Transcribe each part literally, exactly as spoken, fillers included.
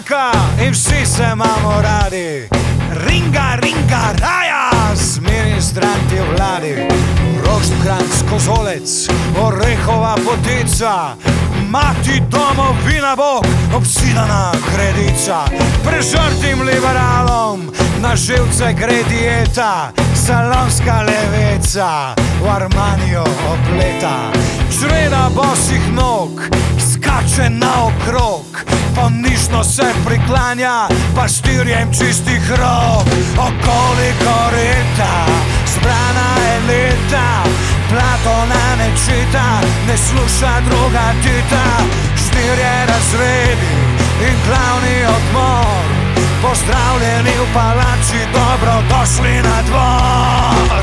muzika in vsi se imamo radi. Ringa, ringa, raja, ministranti vladi. Rožnkranc, kozolec, orehova potica, mati domovina Bog, obsidana kredica. Prežrtim liberalom na živce gre dieta, salonska levica v Armanijo opleta. Čreda bosih nog skače naokrog, ponižno se priklanja pastirjem čistih rok. Okoli korita zbrana elita, Platona ne čita, ne sluša druga Tita. Štirje razredi in glavni odmor, pozdravljeni v palači, dobrodošli na dvor.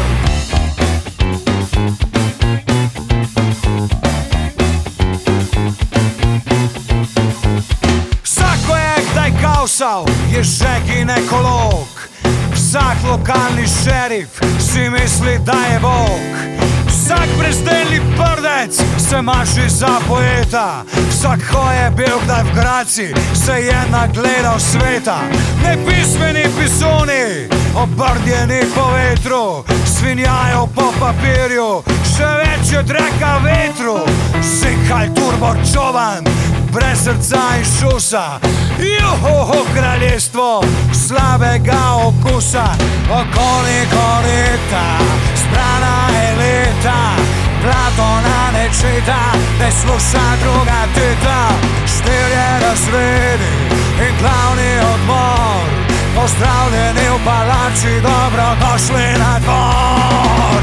Vsako je kdaj kausal, je že ginekolog. Vsak lokalni šerif si misli, da je Bog. Vsak brezdelni prdec se maši za poeta. Vsak, ko je bil kdaj v Graci, se je nagledal sveta. Nepismeni pisuni, obrdjeni po vetru, svinjajo po papirju, še več je dreka vetru. Sikaj turbo čovan, brez srca in šusa, juhoho kraljestvo slabega okusa. Okoli korita zbrana elita, Platona ne čita, ne sluša druga Tita. Štirje razredi in glavni odmor, pozdravljeni v palači, dobrodošli na dvor.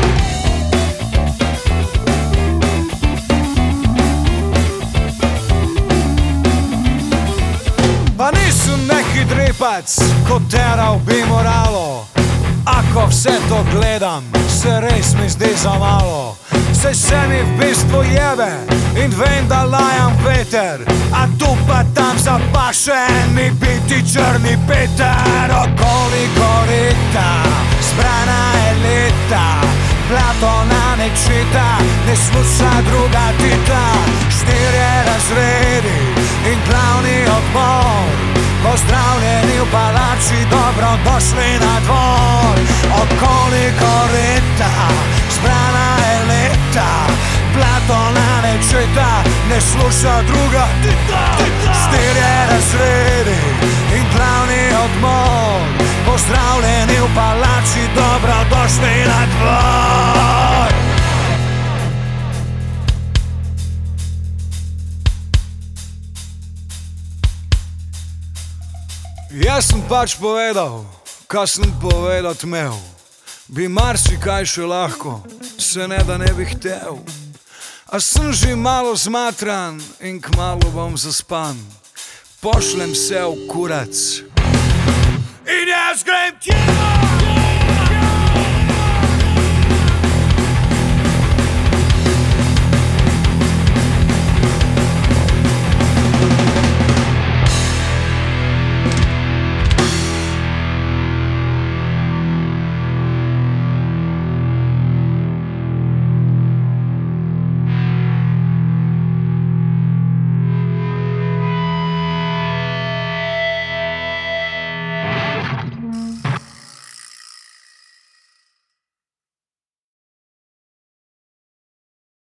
Pa nisem neki drepac, ko teral bi moralo. Ako vse to gledam, se res mi zdi za malo. Saj se mi v bistvu jebe in vem, da lajam veter, a tu pa tam zapaše mi biti črni Peter. Okoli korita zbrana elita, Platona ne čita, ne sluša druga Tita. Štirje razredi in glavni odmor, pozdravljeni v palači, dobrodošli na dvor. Okoli korita zbrana elita, Platona ne čita, ne sluša druga Tita. Štirje razredi in glavni odmor, pozdravljeni v palači, dobrodošli na dvor. Jaz sem pač povedal, kaj sem povedat imel. Bi marsikaj še lahko, se ne da ne bi htel. A sem že malo zmatran in kmalu bom zaspan. Pošljem se v kurac in jaz grem tja.